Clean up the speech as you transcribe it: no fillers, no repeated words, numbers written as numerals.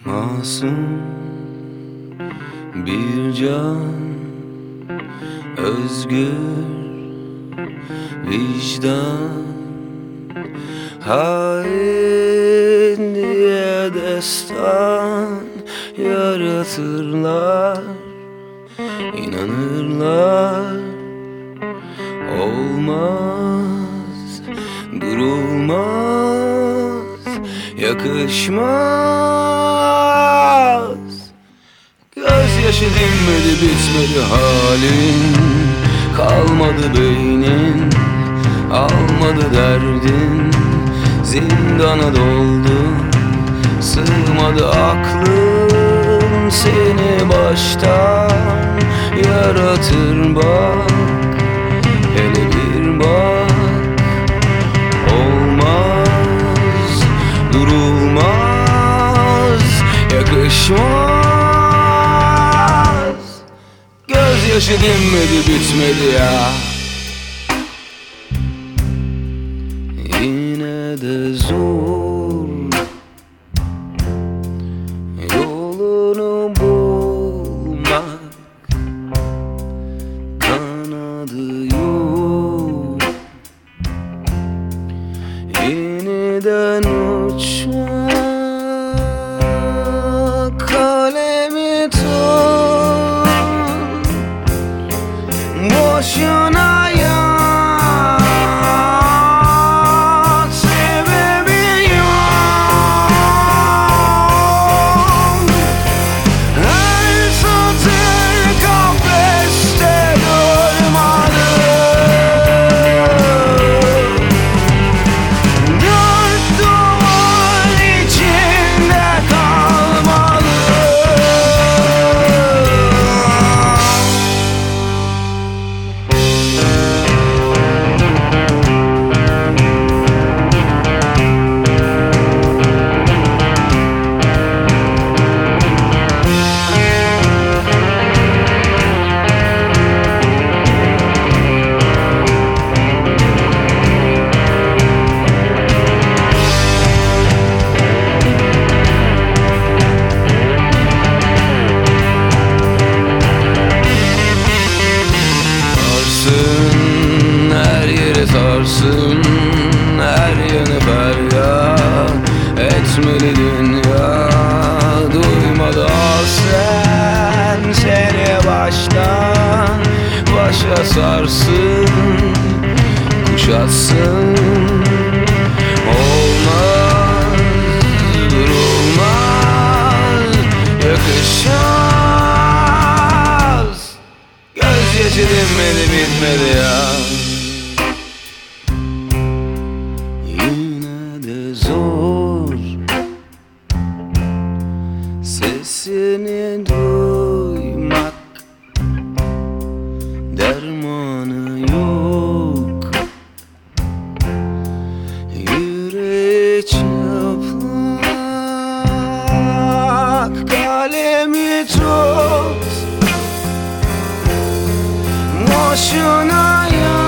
Masum bir can, özgür vicdan, hain diye destan yaratırlar, inanırlar. Olmaz, durulmaz, yakışmaz. Gözyaşı dinmedi, bitmedi halin, kalmadı beynin, almadı derdin, zindana doldu, sığmadı aklın. Seni baştan yaratır bak, hele bir bak. Olmaz, durulmaz, yakışmaz. Gözyaşı dinmedi, bitmedi ya. Yine de zor yolunu bulmak, kanadı yok yeniden uçmak. Kalemi tut, boşuna yat, sebebi yok. Her satır kafeste durmalı, dört duvar içinde kalmalı. Her yere sarsın, her yanı feryat etmeli dünya. Duymadı al sen, seni baştan başa sarsın, kuşatsın. Olmaz, durulmaz, yakışmaz. Gözyaşı dinmedi, bitmedi ya. Yine de zor sesini duymak, dermanı yok. Yüreği çıplak, kalemi tut, boşuna ya.